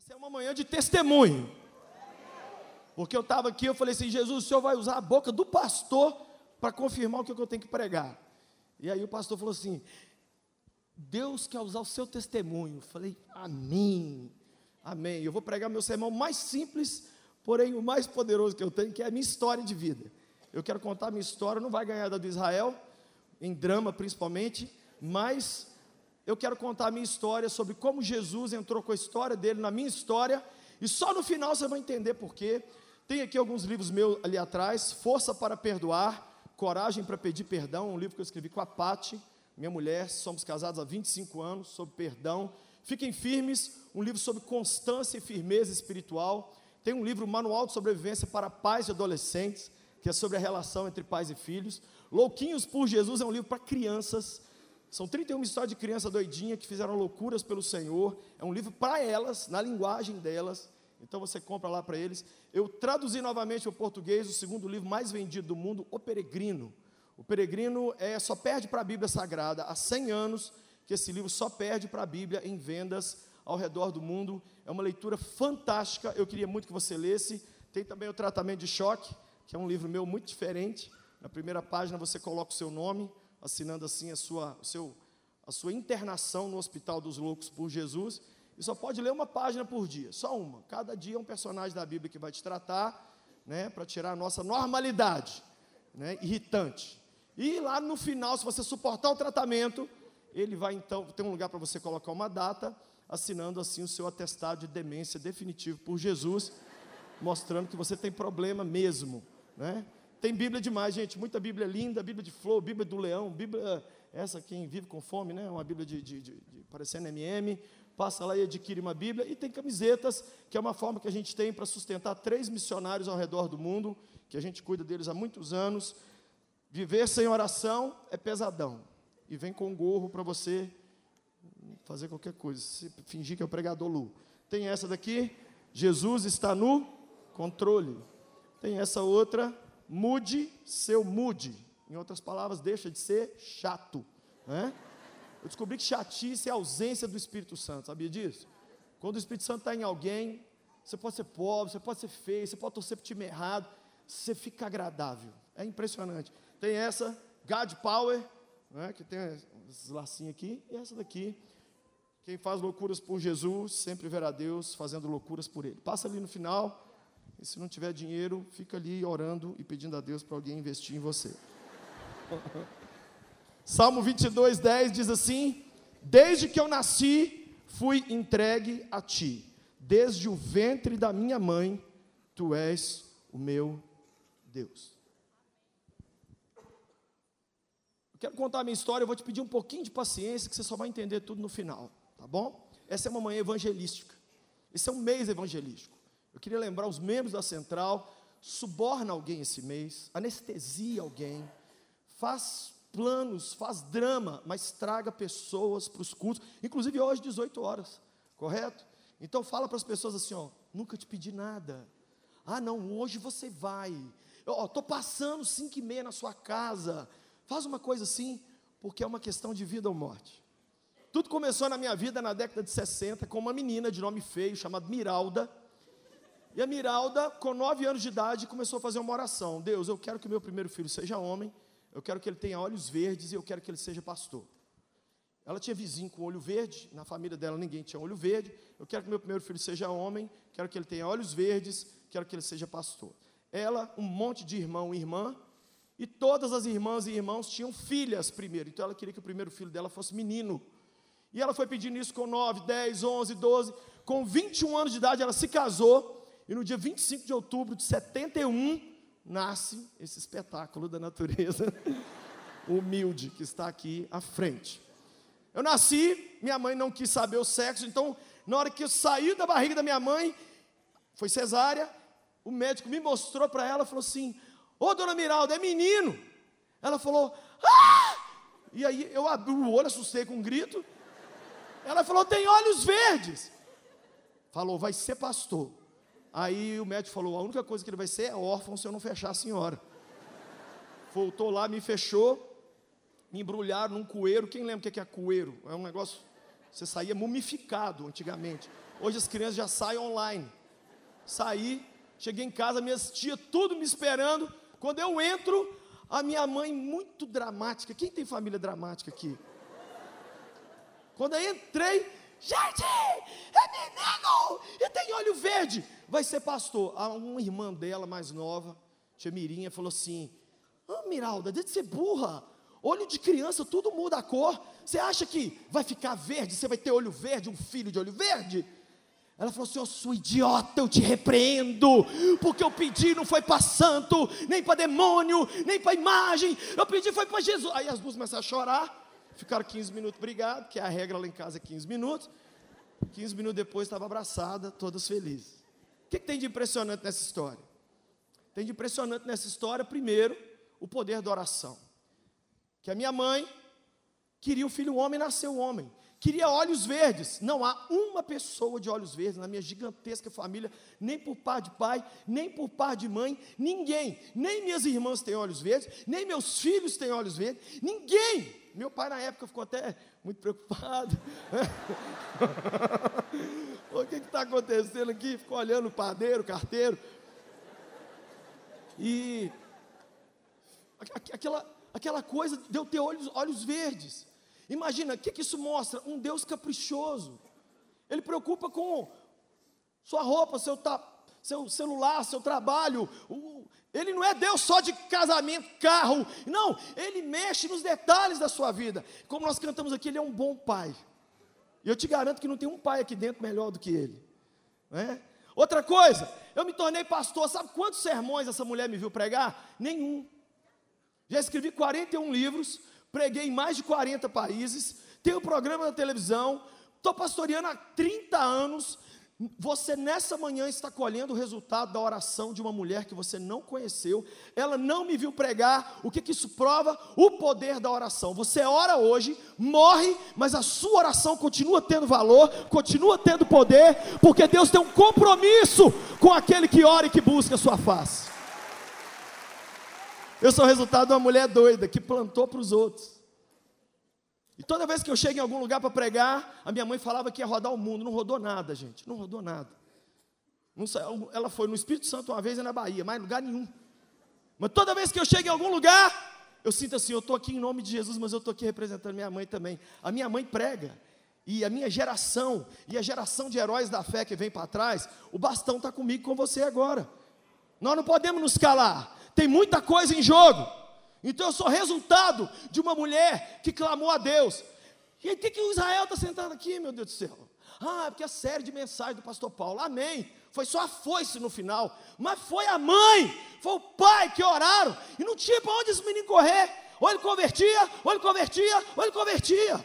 Essa é uma manhã de testemunho. Porque eu estava aqui, eu falei assim, Jesus, o Senhor vai usar a boca do pastor para confirmar o que eu tenho que pregar. E aí o pastor falou assim, Deus quer usar o seu testemunho. Eu falei, amém, amém. Eu vou pregar meu sermão mais simples, porém o mais poderoso que eu tenho, que é a minha história de vida. Eu quero contar a minha história, não vai ganhar da do Israel, em drama principalmente, mas eu quero contar a minha história sobre como Jesus entrou com a história dele na minha história, e só no final você vai entender por quê. Tem aqui alguns livros meus ali atrás, Força para Perdoar, Coragem para Pedir Perdão, um livro que eu escrevi com a Pati, minha mulher, somos casados há 25 anos, sobre perdão. Fiquem Firmes, um livro sobre constância e firmeza espiritual. Tem um livro, Manual de Sobrevivência para Pais e Adolescentes, que é sobre a relação entre pais e filhos. Louquinhos por Jesus é um livro para crianças. São 31 histórias de criança doidinha que fizeram loucuras pelo Senhor. É um livro para elas, na linguagem delas. Então você compra lá para eles. Eu traduzi novamente para o português o segundo livro mais vendido do mundo, O Peregrino. O Peregrino só perde para a Bíblia Sagrada. Há 100 anos que esse livro só perde para a Bíblia em vendas ao redor do mundo. É uma leitura fantástica, eu queria muito que você lesse. Tem também o Tratamento de Choque, que é um livro meu muito diferente. Na primeira página você coloca o seu nome, assinando assim a sua internação no Hospital dos Loucos por Jesus. E só pode ler uma página por dia, só uma. Cada dia é um personagem da Bíblia que vai te tratar, né, para tirar a nossa normalidade, né, irritante. E lá no final, se você suportar o tratamento, ele vai então, tem um lugar para você colocar uma data, assinando assim o seu atestado de demência definitivo por Jesus, mostrando que você tem problema mesmo, né? Tem Bíblia demais, gente, muita Bíblia linda, Bíblia de flor, Bíblia do leão, Bíblia, essa quem vive com fome, né? Uma Bíblia de parecendo MM, passa lá e adquire uma Bíblia. E tem camisetas, que é uma forma que a gente tem para sustentar 3 missionários ao redor do mundo, que a gente cuida deles há muitos anos. Viver sem oração é pesadão, e vem com um gorro para você fazer qualquer coisa, se fingir que é o pregador Lu. Tem essa daqui, Jesus está no controle. Tem essa outra, mude seu mude. Em outras palavras, deixa de ser chato, né? Eu descobri que chatice é a ausência do Espírito Santo, sabia disso? Quando o Espírito Santo está em alguém, você pode ser pobre, você pode ser feio, você pode torcer para o time errado, você fica agradável, é impressionante. Tem essa, God Power, né, que tem esses lacinhos aqui, e essa daqui, quem faz loucuras por Jesus, sempre verá Deus fazendo loucuras por ele. Passa ali no final, e se não tiver dinheiro, fica ali orando e pedindo a Deus para alguém investir em você. Salmo 22, 10 diz assim, desde que eu nasci, fui entregue a ti, desde o ventre da minha mãe, tu és o meu Deus. Eu quero contar a minha história, eu vou te pedir um pouquinho de paciência, que você só vai entender tudo no final, tá bom? Essa é uma manhã evangelística, esse é um mês evangelístico. Eu queria lembrar os membros da Central, suborna alguém esse mês, anestesia alguém, faz planos, faz drama, mas traga pessoas para os cultos, inclusive hoje, 18 horas, correto? Então fala para as pessoas assim, ó, nunca te pedi nada. Ah não, hoje você vai. Estou passando 5h30 na sua casa. Faz uma coisa assim, porque é uma questão de vida ou morte. Tudo começou na minha vida na década de 60, com uma menina de nome feio, chamada Miralda. E a Miralda, com 9 anos de idade, começou a fazer uma oração. Deus, eu quero que o meu primeiro filho seja homem, eu quero que ele tenha olhos verdes e eu quero que ele seja pastor. Ela tinha vizinho com olho verde, na família dela ninguém tinha olho verde. Eu quero que meu primeiro filho seja homem, quero que ele tenha olhos verdes, quero que ele seja pastor. Ela, um monte de irmão e irmã, e todas as irmãs e irmãos tinham filhas primeiro, então ela queria que o primeiro filho dela fosse menino. E ela foi pedindo isso com 9, 10, 11, 12, com 21 anos de idade ela se casou, e no dia 25 de outubro de 71, nasce esse espetáculo da natureza humilde que está aqui à frente. Eu nasci, minha mãe não quis saber o sexo, então na hora que eu saí da barriga da minha mãe, foi cesárea, o médico me mostrou para ela, falou assim, ô dona Miralda, é menino. Ela falou, ah! E aí eu abri o olho, assustei com um grito. Ela falou, tem olhos verdes. Falou, vai ser pastor. Aí o médico falou, a única coisa que ele vai ser é órfão se eu não fechar a senhora. Voltou lá, me fechou, me embrulharam num cueiro. Quem lembra o que é cueiro? É um negócio Você saía mumificado antigamente. Hoje as crianças já saem online. Saí, cheguei em casa, minhas tias tudo me esperando. Quando eu entro, a minha mãe muito dramática. Quem tem família dramática aqui? Quando eu entrei, gente, é menino, e tem olho verde, vai ser pastor. Uma irmã dela, mais nova, tia Mirinha, falou assim: Miralda, deixa de ser burra, olho de criança, tudo muda a cor, você acha que vai ficar verde, você vai ter olho verde, um filho de olho verde? Ela falou assim: eu sou idiota, eu te repreendo, porque eu pedi não foi para santo, nem para demônio, nem para imagem, eu pedi foi para Jesus. Aí as duas começaram a chorar. Ficaram 15 minutos brigados, que a regra lá em casa é 15 minutos. 15 minutos depois, estava abraçada, todas felizes. O que tem de impressionante nessa história? Tem de impressionante nessa história, primeiro, o poder da oração. Que a minha mãe queria o filho homem, nasceu homem. Queria olhos verdes. Não há uma pessoa de olhos verdes na minha gigantesca família, nem por par de pai, nem por par de mãe, ninguém. Nem minhas irmãs têm olhos verdes, nem meus filhos têm olhos verdes, ninguém. Meu pai na época ficou até muito preocupado. O que está acontecendo aqui? Ficou olhando o padeiro, o carteiro. E aquela coisa de eu ter olhos verdes. Imagina, o que isso mostra? Um Deus caprichoso. Ele preocupa com sua roupa, seu celular, seu trabalho. Ele não é Deus só de casamento, carro. Não, Ele mexe nos detalhes da sua vida. Como nós cantamos aqui, Ele é um bom pai. E eu te garanto que não tem um pai aqui dentro melhor do que Ele. Né? Outra coisa, eu me tornei pastor. Sabe quantos sermões essa mulher me viu pregar? Nenhum. Já escrevi 41 livros, preguei em mais de 40 países, tenho programa na televisão, estou pastoreando há 30 anos. Você nessa manhã está colhendo o resultado da oração de uma mulher que você não conheceu. Ela não me viu pregar. O que isso prova? O poder da oração. Você ora hoje, morre, mas a sua oração continua tendo valor, continua tendo poder, porque Deus tem um compromisso com aquele que ora e que busca a sua face. Eu sou o resultado de uma mulher doida que plantou para os outros. E toda vez que eu chego em algum lugar para pregar, a minha mãe falava que ia rodar o mundo. Não rodou nada, gente, não rodou nada. Ela foi no Espírito Santo uma vez e na Bahia, mais lugar nenhum. Mas toda vez que eu chego em algum lugar, eu sinto assim: eu estou aqui em nome de Jesus, mas eu estou aqui representando minha mãe também. A minha mãe prega, e a minha geração, e a geração de heróis da fé que vem para trás, o bastão está comigo, com você agora. Nós não podemos nos calar, tem muita coisa em jogo. Então eu sou resultado de uma mulher que clamou a Deus. E aí, o que o Israel está sentado aqui, meu Deus do céu? Porque a série de mensagens do pastor Paulo, amém. Foi só a foice no final, mas foi a mãe, foi o pai que oraram, e não tinha para onde esse menino correr. Ou ele convertia, ou ele convertia, ou ele convertia.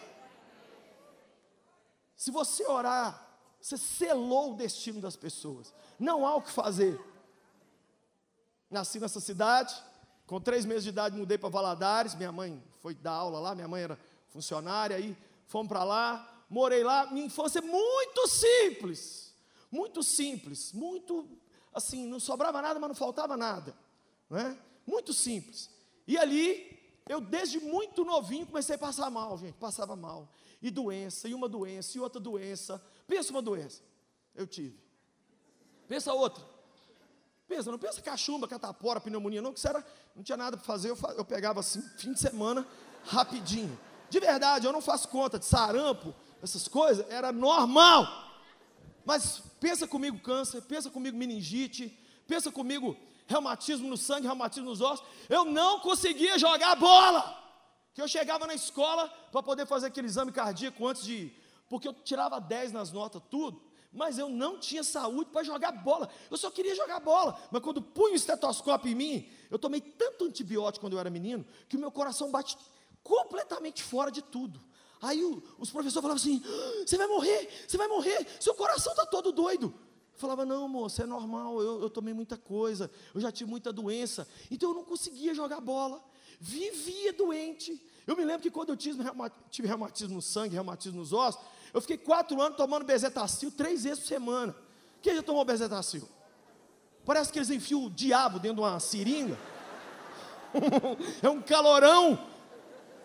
Se você orar, você selou o destino das pessoas. Não há o que fazer. Nasci nessa cidade. Com 3 meses de idade mudei para Valadares, minha mãe foi dar aula lá, minha mãe era funcionária, aí fomos para lá, morei lá. Minha infância é muito simples, muito assim, não sobrava nada, mas não faltava nada, né? Muito simples. E ali, eu desde muito novinho comecei a passar mal, gente, passava mal. E doença, e uma doença, e outra doença. Pensa uma doença, eu tive. Pensa outra. Não pensa cachumba, catapora, pneumonia, não, que isso não tinha nada para fazer, eu pegava assim, fim de semana, rapidinho. De verdade, eu não faço conta de sarampo, essas coisas, era normal. Mas pensa comigo câncer, pensa comigo meningite, pensa comigo reumatismo no sangue, reumatismo nos ossos. Eu não conseguia jogar bola. Que eu chegava na escola para poder fazer aquele exame cardíaco antes de ir, porque eu tirava 10 nas notas, tudo. Mas eu não tinha saúde para jogar bola. Eu só queria jogar bola. Mas quando punha o estetoscópio em mim, eu tomei tanto antibiótico quando eu era menino, que o meu coração bate completamente fora de tudo. Aí os professores falavam assim: você vai morrer, seu coração está todo doido. Eu falava: não, moça, é normal, eu tomei muita coisa, eu já tive muita doença. Então eu não conseguia jogar bola, vivia doente. Eu me lembro que quando eu tive reumatismo no sangue, reumatismo nos ossos, eu fiquei 4 anos tomando bezetacil 3 vezes por semana. Quem já tomou bezetacil? Parece que eles enfiam o diabo dentro de uma seringa. É um calorão.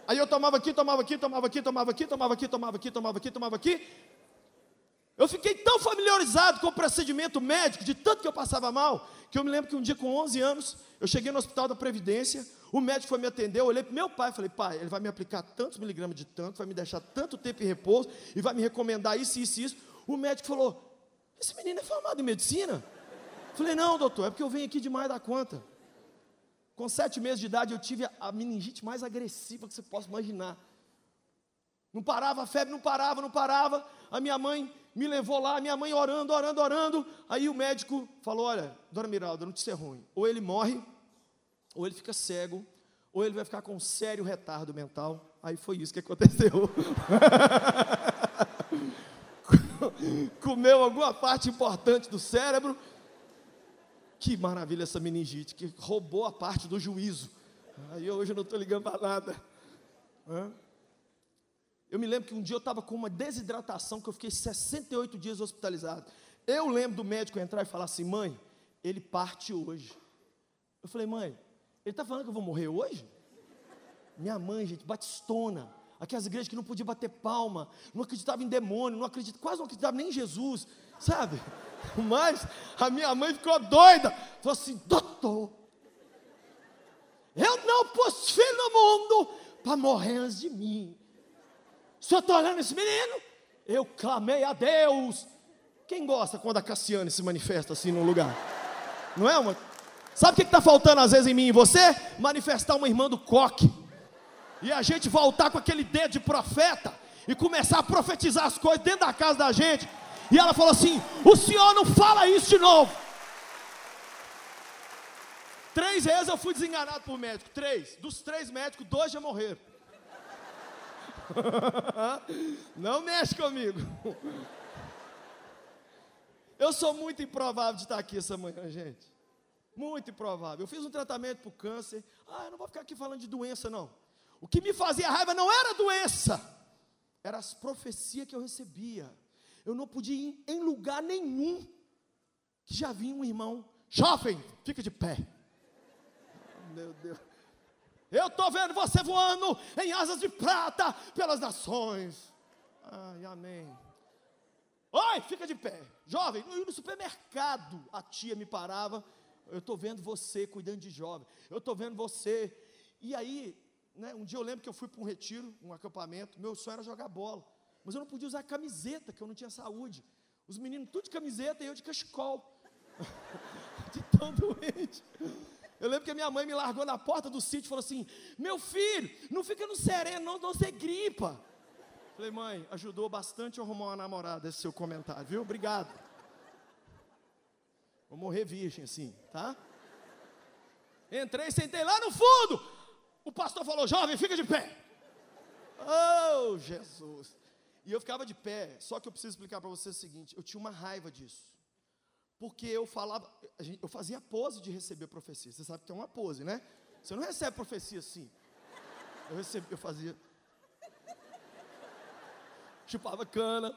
Aí eu tomava aqui, tomava aqui, tomava aqui, tomava aqui, tomava aqui, tomava aqui, tomava aqui, tomava aqui. Eu fiquei tão familiarizado com o procedimento médico, de tanto que eu passava mal, que eu me lembro que um dia com 11 anos, eu cheguei no hospital da Previdência, o médico foi me atender, eu olhei para meu pai e falei, pai, ele vai me aplicar tantos miligramas de tanto, vai me deixar tanto tempo em repouso, e vai me recomendar isso, isso, isso. O médico falou, esse menino é formado em medicina? Eu falei, não, doutor, é porque eu venho aqui demais da conta. Com 7 meses de idade, eu tive a meningite mais agressiva que você possa imaginar. Não parava, a febre não parava, não parava. A minha mãe me levou lá, minha mãe orando, orando, orando. Aí o médico falou, olha, dona Miralda, não te ser ruim. Ou ele morre, ou ele fica cego, ou ele vai ficar com um sério retardo mental. Aí foi isso que aconteceu. Comeu alguma parte importante do cérebro. Que maravilha essa meningite, que roubou a parte do juízo. Aí hoje eu não estou ligando para nada. Eu me lembro que um dia eu estava com uma desidratação, que eu fiquei 68 dias hospitalizado. Eu lembro do médico entrar e falar assim, mãe, ele parte hoje. Eu falei, mãe, ele está falando que eu vou morrer hoje? Minha mãe, gente, batistona. Aquelas igrejas que não podiam bater palma, não acreditava em demônio, quase não acreditava nem em Jesus, sabe? Mas a minha mãe ficou doida, falou assim, doutor, eu não pus filho no mundo para morrer antes de mim. O senhor está olhando esse menino? Eu clamei a Deus. Quem gosta quando a Cassiane se manifesta assim num lugar? Não é uma? Sabe o que está faltando às vezes em mim e você? Manifestar uma irmã do coque. E a gente voltar com aquele dedo de profeta e começar a profetizar as coisas dentro da casa da gente. E ela falou assim, o senhor não fala isso de novo. 3 vezes eu fui desenganado por médico, 3. Dos 3 médicos, 2 já morreram. Não mexe comigo. Eu sou muito improvável de estar aqui essa manhã, gente. Muito improvável. Eu fiz um tratamento para o câncer. Eu não vou ficar aqui falando de doença, não. O que me fazia raiva não era doença, eram as profecias que eu recebia. Eu não podia ir em lugar nenhum que já vinha um irmão, jovem, fica de pé. Meu Deus. Eu estou vendo você voando em asas de prata pelas nações. Ai, amém. Oi, fica de pé. Jovem, no supermercado, a tia me parava. Eu estou vendo você cuidando de jovem. Eu estou vendo você. E aí, né, um dia eu lembro que eu fui para um retiro, um acampamento. Meu sonho era jogar bola. Mas eu não podia usar camiseta, que eu não tinha saúde. Os meninos tudo de camiseta e eu de cachecol. De tão doente. Eu lembro que a minha mãe me largou na porta do sítio e falou assim, meu filho, não fica no sereno não, senão você gripa. Falei, mãe, ajudou bastante eu arrumar uma namorada esse seu comentário, viu? Obrigado. Vou morrer virgem assim, tá? Entrei, sentei lá no fundo. O pastor falou, jovem, fica de pé. Oh, Jesus. E eu ficava de pé, só que eu preciso explicar para vocês o seguinte, eu tinha uma raiva disso. Porque eu falava, eu fazia pose de receber profecia. Você sabe que tem uma pose, né? Você não recebe profecia assim. Eu fazia. Chupava cana.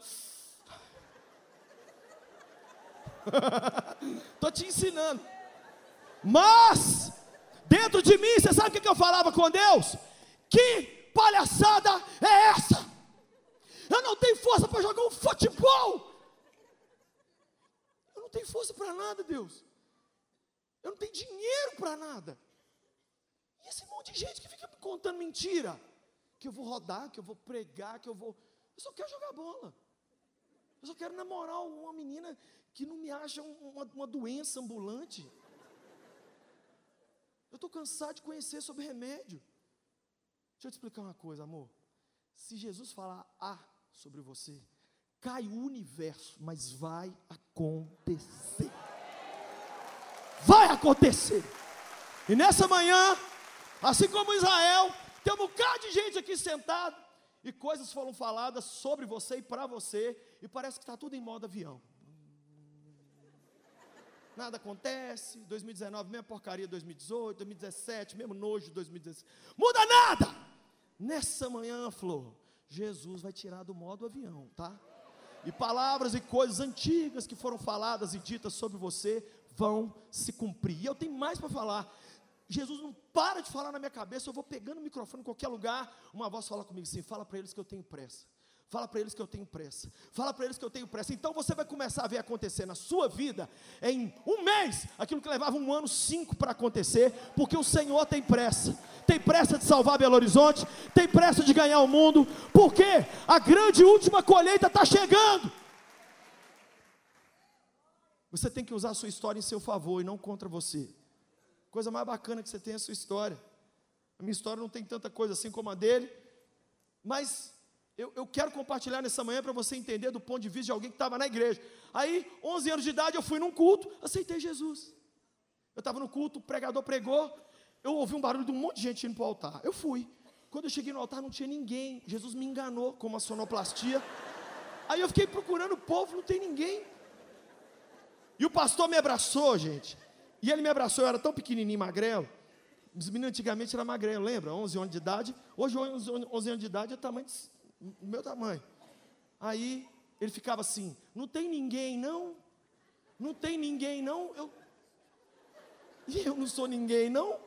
Estou te ensinando. Mas, dentro de mim, você sabe o que eu falava com Deus? Que palhaçada é essa? Eu não tenho força para jogar um futebol. Eu não tenho força para nada, Deus. Eu não tenho dinheiro para nada. E esse monte de gente que fica me contando mentira. Que eu vou rodar, que eu vou pregar, que eu vou... Eu só quero jogar bola. Eu só quero namorar uma menina que não me acha uma doença ambulante. Eu estou cansado de conhecer sobre remédio. Deixa eu te explicar uma coisa, amor. Se Jesus falar A sobre você, cai o universo, mas vai acontecer. Vai acontecer. E nessa manhã, assim como Israel, tem um bocado de gente aqui sentado, e coisas foram faladas sobre você e para você, e parece que está tudo em modo avião. Nada acontece, 2019, mesma porcaria de 2018, 2017, mesmo nojo de 2016. Muda nada! Nessa manhã, Flor, Jesus vai tirar do modo avião, tá? E palavras e coisas antigas que foram faladas e ditas sobre você vão se cumprir. E eu tenho mais para falar. Jesus não para de falar na minha cabeça, eu vou pegando o microfone em qualquer lugar, uma voz fala comigo assim, fala para eles que eu tenho pressa. Fala para eles que eu tenho pressa. Fala para eles que eu tenho pressa. Então você vai começar a ver acontecer na sua vida, em um mês, aquilo que levava 1 ano, 5 para acontecer, porque o Senhor tem pressa. Tem pressa de salvar Belo Horizonte, tem pressa de ganhar o mundo, porque a grande última colheita está chegando. Você tem que usar a sua história em seu favor e não contra você. Coisa mais bacana que você tem é a sua história. A minha história não tem tanta coisa assim como a dele, mas eu quero compartilhar nessa manhã para você entender do ponto de vista de alguém que estava na igreja. Aí, 11 anos de idade, eu fui num culto, aceitei Jesus. Eu estava no culto, o pregador pregou, eu ouvi um barulho de um monte de gente indo para o altar. Eu fui. Quando eu cheguei no altar, não tinha ninguém. Jesus me enganou com uma sonoplastia. Aí eu fiquei procurando o povo, não tem ninguém. E o pastor me abraçou, gente. E ele me abraçou, eu era tão pequenininho, magrelo. Os meninos antigamente eram magrelo, lembra? 11 anos de idade. Hoje, 11 anos de idade é o meu tamanho. Aí, ele ficava assim, não tem ninguém, não? Não tem ninguém, não? Eu não sou ninguém, não?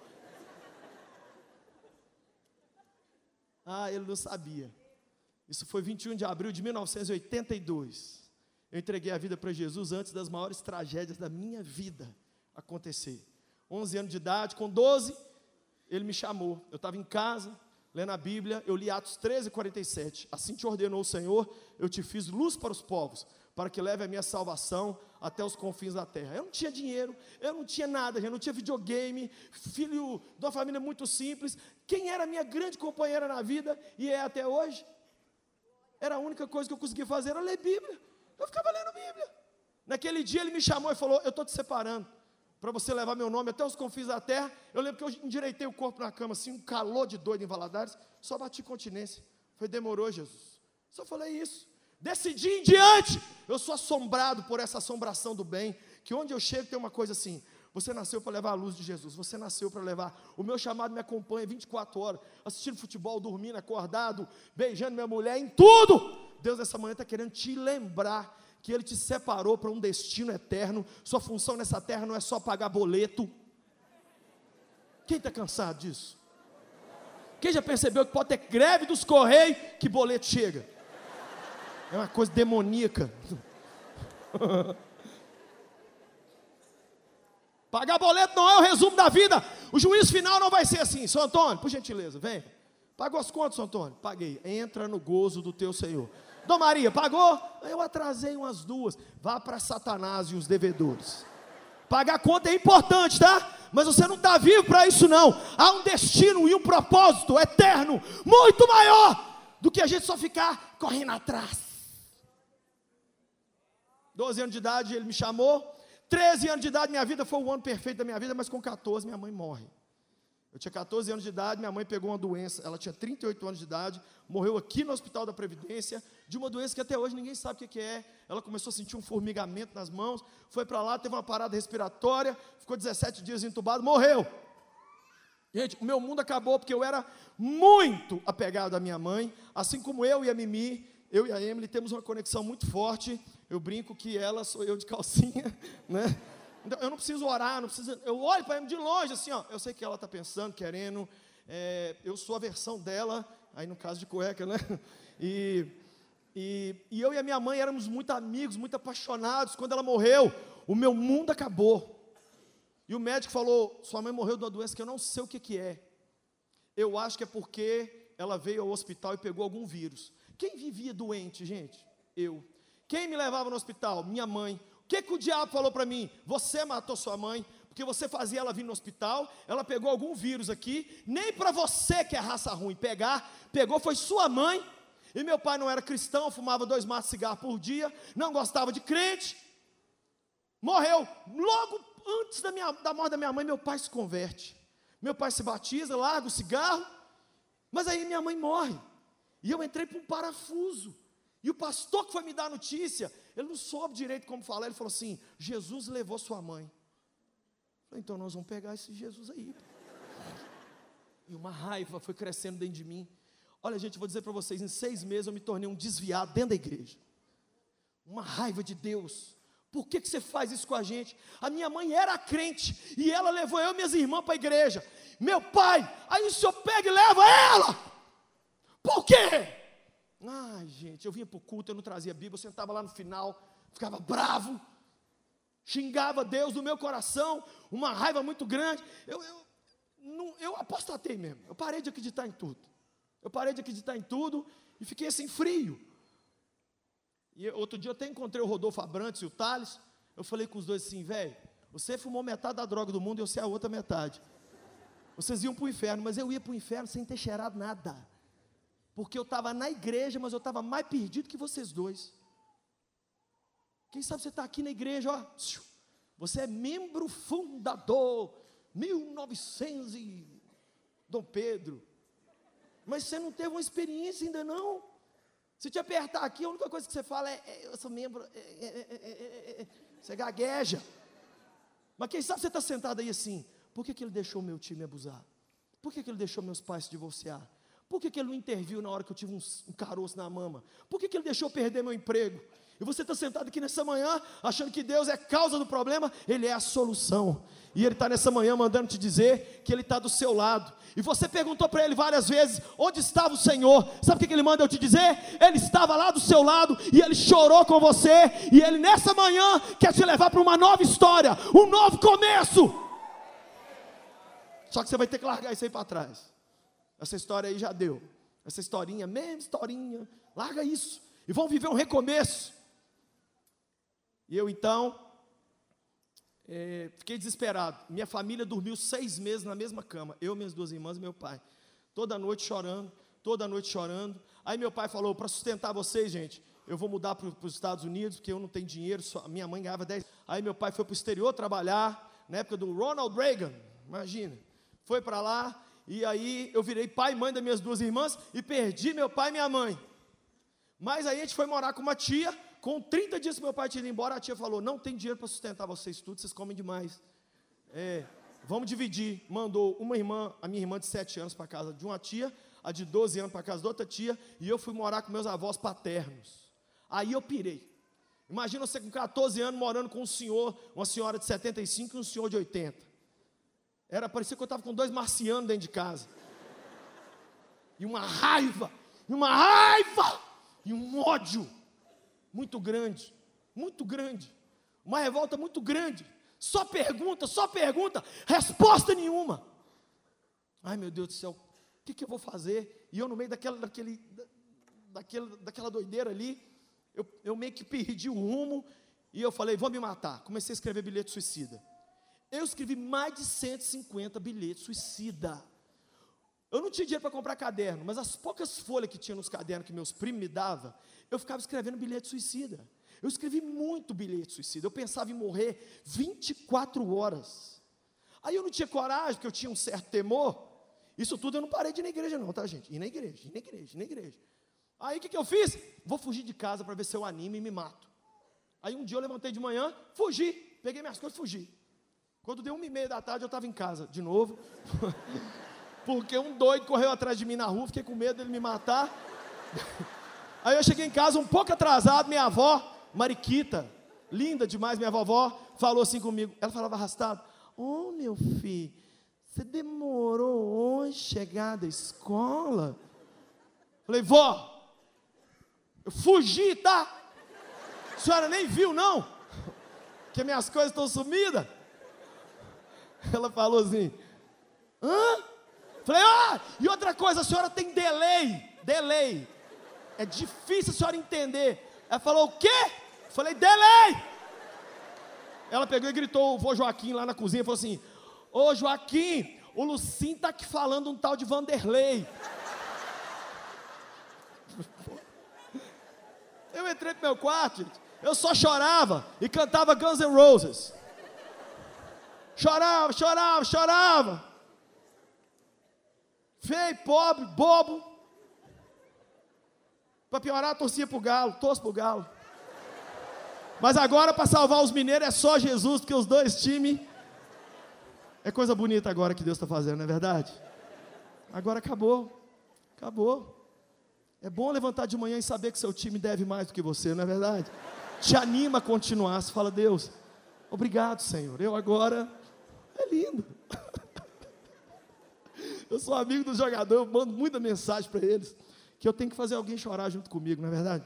Ele não sabia. Isso foi 21 de abril de 1982. Eu entreguei a vida para Jesus antes das maiores tragédias da minha vida acontecer. 11 anos de idade, com 12, ele me chamou. Eu estava em casa, lendo a Bíblia, eu li Atos 13:47. Assim te ordenou o Senhor, eu te fiz luz para os povos, para que leve a minha salvação até os confins da terra. Eu não tinha dinheiro, eu não tinha nada, eu não tinha videogame, filho de uma família muito simples. Quem era a minha grande companheira na vida, e é até hoje, era a única coisa que eu conseguia fazer, era ler Bíblia. Eu ficava lendo Bíblia. Naquele dia ele me chamou e falou, eu estou te separando, para você levar meu nome até os confins da terra. Eu lembro que eu endireitei o corpo na cama, assim, um calor de doido em Valadares, só bati continência. Falei, demorou, Jesus. Só falei isso. Desse dia em diante, eu sou assombrado por essa assombração do bem, que onde eu chego tem uma coisa assim, você nasceu para levar a luz de Jesus, você nasceu para levar, o meu chamado me acompanha 24 horas, assistindo futebol, dormindo, acordado, beijando minha mulher, em tudo. Deus nessa manhã está querendo te lembrar que Ele te separou para um destino eterno. Sua função nessa terra não é só pagar boleto. Quem está cansado disso? Quem já percebeu que pode ter greve dos Correios que boleto chega? É uma coisa demoníaca. Pagar boleto não é o resumo da vida. O juízo final não vai ser assim. São Antônio, por gentileza, vem. Pagou as contas, São Antônio? Paguei. Entra no gozo do teu Senhor. Dona Maria, pagou? Eu atrasei umas 2. Vá para Satanás e os devedores. Pagar conta é importante, tá? Mas você não está vivo para isso não. Há um destino e um propósito eterno, muito maior do que a gente só ficar correndo atrás. 12 anos de idade ele me chamou. 13 anos de idade, minha vida foi o ano perfeito da minha vida, mas com 14 minha mãe morre. Eu tinha 14 anos de idade, minha mãe pegou uma doença, ela tinha 38 anos de idade, morreu aqui no Hospital da Previdência, de uma doença que até hoje ninguém sabe o que é. Ela começou a sentir um formigamento nas mãos, foi para lá, teve uma parada respiratória, ficou 17 dias entubado, morreu. Gente, o meu mundo acabou porque eu era muito apegado à minha mãe, assim como eu e a Mimi, eu e a Emily temos uma conexão muito forte. Eu brinco que ela sou eu de calcinha, né? Então, eu não preciso orar, não preciso, eu olho para ela de longe, assim, ó, eu sei que ela está pensando, querendo, eu sou a versão dela, aí no caso de cueca, né? E eu e a minha mãe éramos muito amigos, muito apaixonados. Quando ela morreu, o meu mundo acabou. E o médico falou, sua mãe morreu de uma doença que eu não sei o que é. Eu acho que é porque ela veio ao hospital e pegou algum vírus. Quem vivia doente, gente? Eu. Quem me levava no hospital? Minha mãe. O que o diabo falou para mim? Você matou sua mãe, porque você fazia ela vir no hospital, ela pegou algum vírus aqui, nem para você que é raça ruim pegou, foi sua mãe. E meu pai não era cristão, fumava 2 maços de cigarro por dia, não gostava de crente, morreu. Logo antes da morte da minha mãe, meu pai se converte, meu pai se batiza, larga o cigarro, mas aí minha mãe morre, e eu entrei para um parafuso. E o pastor que foi me dar a notícia, ele não soube direito como falar, ele falou assim, Jesus levou sua mãe. Eu falei, então nós vamos pegar esse Jesus aí. E uma raiva foi crescendo dentro de mim. Olha, gente, vou dizer para vocês, em 6 meses eu me tornei um desviado dentro da igreja. Uma raiva de Deus, Por que você faz isso com a gente? A minha mãe era crente, e ela levou eu e minhas irmãs para a igreja. Meu pai, aí o senhor pega e leva ela. Por quê? Ai, gente, eu vinha para o culto, eu não trazia Bíblia, eu sentava lá no final, ficava bravo, xingava Deus do meu coração, uma raiva muito grande. Eu apostatei mesmo, eu parei de acreditar em tudo. Eu parei de acreditar em tudo e fiquei assim frio. E outro dia eu até encontrei o Rodolfo Abrantes e o Thales. Eu falei com os dois assim: velho, você fumou metade da droga do mundo e eu sei a outra metade. Vocês iam para o inferno, mas eu ia para o inferno sem ter cheirado nada. Porque eu estava na igreja, mas eu estava mais perdido que vocês dois. Quem sabe você está aqui na igreja, ó. Você é membro fundador, 1900 e Dom Pedro. Mas você não teve uma experiência ainda não. Se te apertar aqui, a única coisa que você fala é eu sou membro, você gagueja. Mas quem sabe você está sentado aí assim: por que ele deixou meu time abusar? Por que ele deixou meus pais se divorciar? Por que ele não interviu na hora que eu tive um caroço na mama? Por que ele deixou eu perder meu emprego? E você está sentado aqui nessa manhã, achando que Deus é a causa do problema. Ele é a solução. E Ele está nessa manhã mandando te dizer que Ele está do seu lado. E você perguntou para Ele várias vezes: onde estava o Senhor? Sabe o que Ele manda eu te dizer? Ele estava lá do seu lado, e Ele chorou com você. E Ele nessa manhã quer te levar para uma nova história, um novo começo. Só que você vai ter que largar isso aí para trás. Essa história aí já deu. Essa historinha, mesma historinha. Larga isso. E vão viver um recomeço. E eu então, fiquei desesperado. Minha família dormiu 6 meses na mesma cama. Eu, minhas 2 irmãs e meu pai. Toda noite chorando, toda noite chorando. Aí meu pai falou: para sustentar vocês, gente, eu vou mudar para os Estados Unidos, porque eu não tenho dinheiro, minha mãe ganhava 10. Aí meu pai foi para o exterior trabalhar, na época do Ronald Reagan, imagina. Foi para lá. E aí eu virei pai e mãe das minhas 2 irmãs e perdi meu pai e minha mãe. Mas aí a gente foi morar com uma tia. Com 30 dias que meu pai tinha ido embora, a tia falou: não tem dinheiro para sustentar vocês tudo, vocês comem demais. Vamos dividir. Mandou uma irmã, a minha irmã de 7 anos para casa de uma tia, a de 12 anos para casa de outra tia, e eu fui morar com meus avós paternos. Aí eu pirei. Imagina você com 14 anos morando com um senhor, uma senhora de 75 e um senhor de 80. Parecia que eu estava com 2 marcianos dentro de casa. E uma raiva, e um ódio muito grande, uma revolta muito grande. Só pergunta, resposta nenhuma. Ai, meu Deus do céu, o que eu vou fazer? E eu no meio daquela doideira ali, eu meio que perdi o rumo, e eu falei: vou me matar. Comecei a escrever bilhete suicida. Eu escrevi mais de 150 bilhetes suicida. Eu não tinha dinheiro para comprar caderno, mas as poucas folhas que tinha nos cadernos que meus primos me davam, eu ficava escrevendo bilhete suicida. Eu escrevi muito bilhete suicida. Eu pensava em morrer 24 horas. Aí eu não tinha coragem, porque eu tinha um certo temor. Isso tudo eu não parei de ir na igreja não, tá, gente? Ir na igreja. Aí o que eu fiz? Vou fugir de casa para ver se eu animo e me mato. Aí um dia eu levantei de manhã, fugi, peguei minhas coisas e fugi. Quando deu 1h30 da tarde, eu estava em casa de novo. Porque um doido correu atrás de mim na rua, fiquei com medo dele me matar. Aí eu cheguei em casa um pouco atrasado, minha avó, Mariquita, linda demais, minha vovó, falou assim comigo. Ela falava arrastado: ô meu filho, você demorou hoje chegar da escola? Falei: vó, eu fugi, tá? A senhora nem viu não? Que minhas coisas estão sumidas? Ela falou assim: hã? Falei: e outra coisa, a senhora tem delay. É difícil a senhora entender. Ela falou: o quê? Falei: delay. Ela pegou e gritou o vô Joaquim lá na cozinha e falou assim: ô Joaquim, o Lucinho tá aqui falando um tal de Vanderlei. Eu entrei pro meu quarto, gente, eu só chorava e cantava Guns N' Roses. Chorava. Feio, pobre, bobo. Para piorar, torcia pro Galo, torço pro Galo. Mas agora, para salvar os mineiros, é só Jesus, porque os 2 times... É coisa bonita agora que Deus está fazendo, não é verdade? Agora acabou. É bom levantar de manhã e saber que seu time deve mais do que você, não é verdade? te anima a continuar. Você fala, Deus, obrigado, Senhor, eu agora, é lindo. Eu sou amigo do jogador, eu mando muita mensagem para eles, que eu tenho que fazer alguém chorar junto comigo, não é verdade?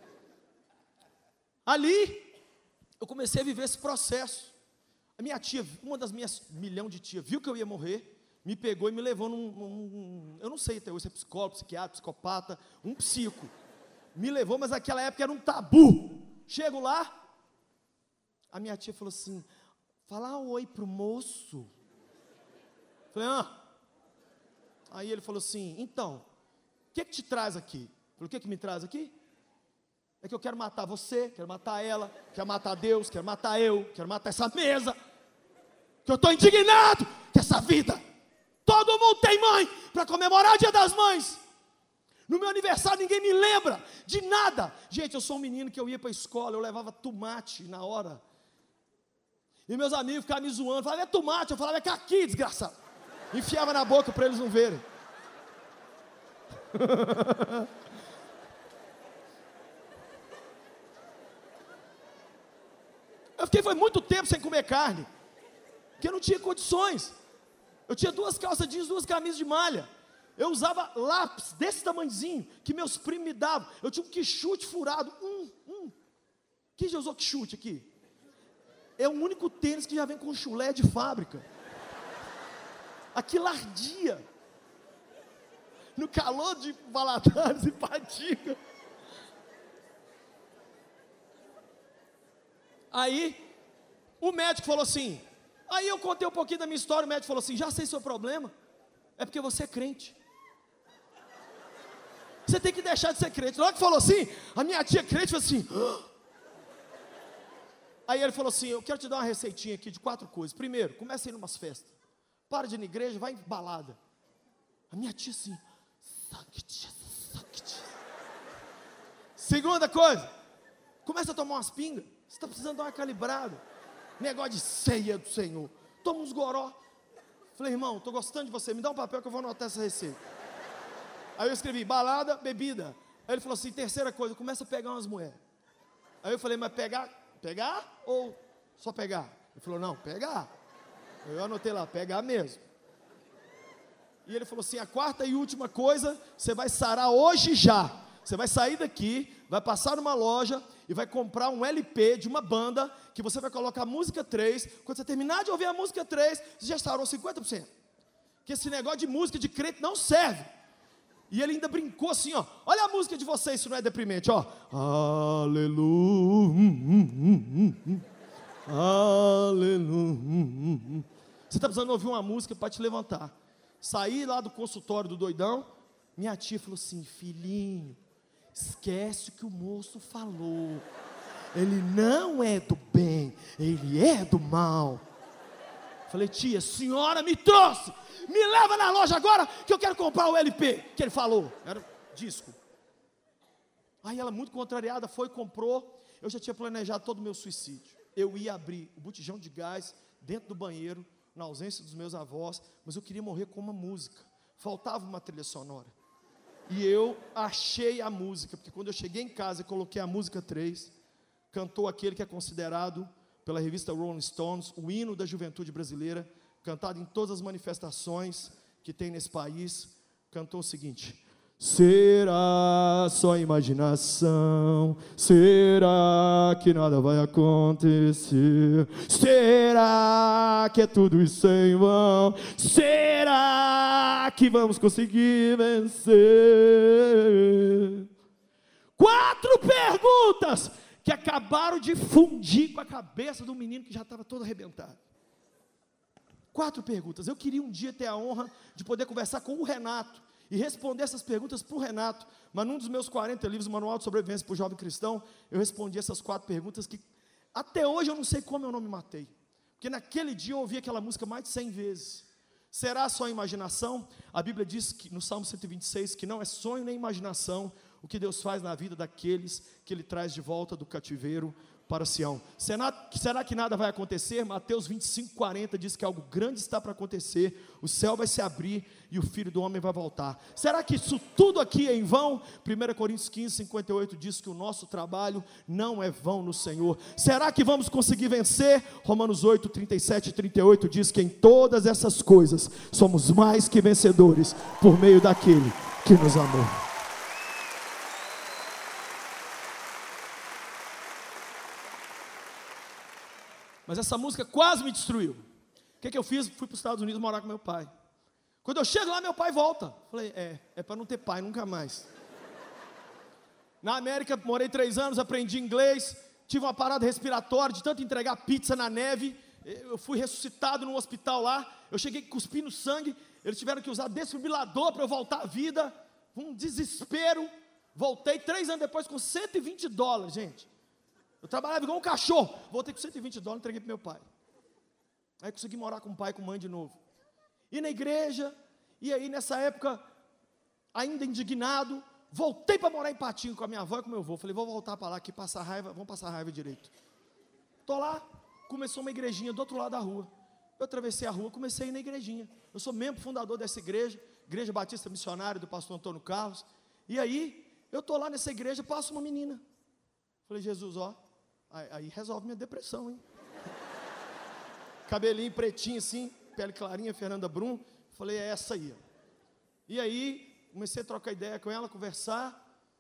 Ali, eu comecei a viver esse processo. A minha tia, uma das minhas milhão de tias, viu que eu ia morrer, me pegou e me levou eu não sei até hoje se é psicólogo, psiquiatra, psicopata, um psico. Me levou, mas naquela época era um tabu. Chego lá, a minha tia falou assim, fala oi pro moço. Falei, Aí ele falou assim, então, o que te traz aqui? Eu falei, o que me traz aqui? É que eu quero matar você, quero matar ela, quero matar Deus, quero matar eu, quero matar essa mesa. Que eu estou indignado com essa vida. Todo mundo tem mãe para comemorar o Dia das Mães. No meu aniversário ninguém me lembra de nada. Gente, eu sou um menino que eu ia para a escola, eu levava tomate na hora. E meus amigos ficavam me zoando, falavam, é tomate, eu falava, é caqui, desgraçado. Enfiava na boca para eles não verem. Eu fiquei foi muito tempo sem comer carne, porque eu não tinha condições. Eu tinha 2 calças jeans, 2 camisas de malha. Eu usava lápis desse tamanhozinho, que meus primos me davam. Eu tinha um quichute furado. Quem já usou quichute aqui? É o único tênis que já vem com chulé de fábrica. Aquilo ardia. No calor de Valadares e Patinga. Aí, o médico falou assim, aí eu contei um pouquinho da minha história, o médico falou assim, já sei seu problema, é porque você é crente. Você tem que deixar de ser crente. Na hora que falou assim, a minha tia crente falou assim, Aí ele falou assim, eu quero te dar uma receitinha aqui de 4 coisas. Primeiro, começa a ir numas festas. Para de ir na igreja, vai em balada. A minha tia assim, sangue de Jesus, sangue de Jesus. Segunda coisa, começa a tomar umas pingas. Você está precisando dar uma calibrada. Negócio de ceia do Senhor. Toma uns goró. Falei, irmão, estou gostando de você, me dá um papel que eu vou anotar essa receita. Aí eu escrevi, balada, bebida. Aí ele falou assim, terceira coisa, começa a pegar umas mulheres. Aí eu falei, mas pegar ou só pegar? Ele falou, não, pegar. Eu anotei lá, pegar mesmo. E ele falou assim, a quarta e última coisa, você vai sarar hoje já. Você vai sair daqui, vai passar numa loja e vai comprar um LP de uma banda que você vai colocar a música 3. Quando você terminar de ouvir a música 3, você já sarou 50%. Porque esse negócio de música de crente não serve. E ele ainda brincou assim, ó. Olha a música de vocês, se não é deprimente, ó. Aleluia. Aleluia. Você está precisando ouvir uma música para te levantar. Saí lá do consultório do doidão. Minha tia falou assim, filhinho, esquece o que o moço falou. Ele não é do bem, ele é do mal. Falei, tia, a senhora me trouxe. Me leva na loja agora que eu quero comprar o LP que ele falou. Era um disco. Aí ela, muito contrariada, foi e comprou. Eu já tinha planejado todo o meu suicídio. Eu ia abrir o botijão de gás dentro do banheiro, na ausência dos meus avós, mas eu queria morrer com uma música. Faltava uma trilha sonora. E eu achei a música, porque quando eu cheguei em casa e coloquei a música 3, cantou aquele que é considerado pela revista Rolling Stones o hino da juventude brasileira, cantado em todas as manifestações que tem nesse país. Cantou o seguinte: será só imaginação? Será que nada vai acontecer? Será que é tudo isso em vão? Será que vamos conseguir vencer? 4 perguntas que acabaram de fundir com a cabeça do menino que já estava todo arrebentado. 4 perguntas. Eu queria um dia ter a honra de poder conversar com o Renato e responder essas perguntas para o Renato, mas num dos meus 40 livros, o Manual de Sobrevivência para o Jovem Cristão, eu respondi essas 4 perguntas que até hoje eu não sei como eu não me matei, porque naquele dia eu ouvi aquela música mais de 100 vezes. Será só imaginação? A Bíblia diz que, no Salmo 126, que não é sonho nem imaginação o que Deus faz na vida daqueles que Ele traz de volta do cativeiro para Sião. Será que nada vai acontecer? Mateus 25:40 diz que algo grande está para acontecer, o céu vai se abrir e o Filho do Homem vai voltar. Será que isso tudo aqui é em vão? 1 Coríntios 15:58 diz que o nosso trabalho não é vão no Senhor. Será que vamos conseguir vencer? Romanos 8:37 e 38 diz que em todas essas coisas somos mais que vencedores por meio daquele que nos amou. Mas essa música quase me destruiu. O que eu fiz? Fui para os Estados Unidos morar com meu pai. Quando eu chego lá, meu pai volta. Falei, é para não ter pai, nunca mais. Na América, morei 3 anos, aprendi inglês, tive uma parada respiratória, de tanto entregar pizza na neve, eu fui ressuscitado num hospital lá, eu cheguei cuspindo sangue, eles tiveram que usar desfibrilador para eu voltar à vida, um desespero, voltei 3 anos depois com $120, gente. Eu trabalhava igual um cachorro, voltei com $120, entreguei para meu pai. Aí consegui morar com o pai e com a mãe de novo. E na igreja, e aí nessa época, ainda indignado, voltei para morar em Patinho com a minha avó e com o meu avô. Falei, vou voltar para lá, aqui passar raiva, vamos passar raiva direito. Estou lá, começou uma igrejinha do outro lado da rua. Eu atravessei a rua, comecei a ir na igrejinha. Eu sou membro fundador dessa igreja, Igreja Batista Missionária do pastor Antônio Carlos. E aí, eu estou lá nessa igreja, passa uma menina. Falei, Jesus, ó, aí resolve minha depressão, hein? Cabelinho pretinho assim, pele clarinha, Fernanda Brum. Falei, é essa aí. E aí, comecei a trocar ideia com ela, conversar.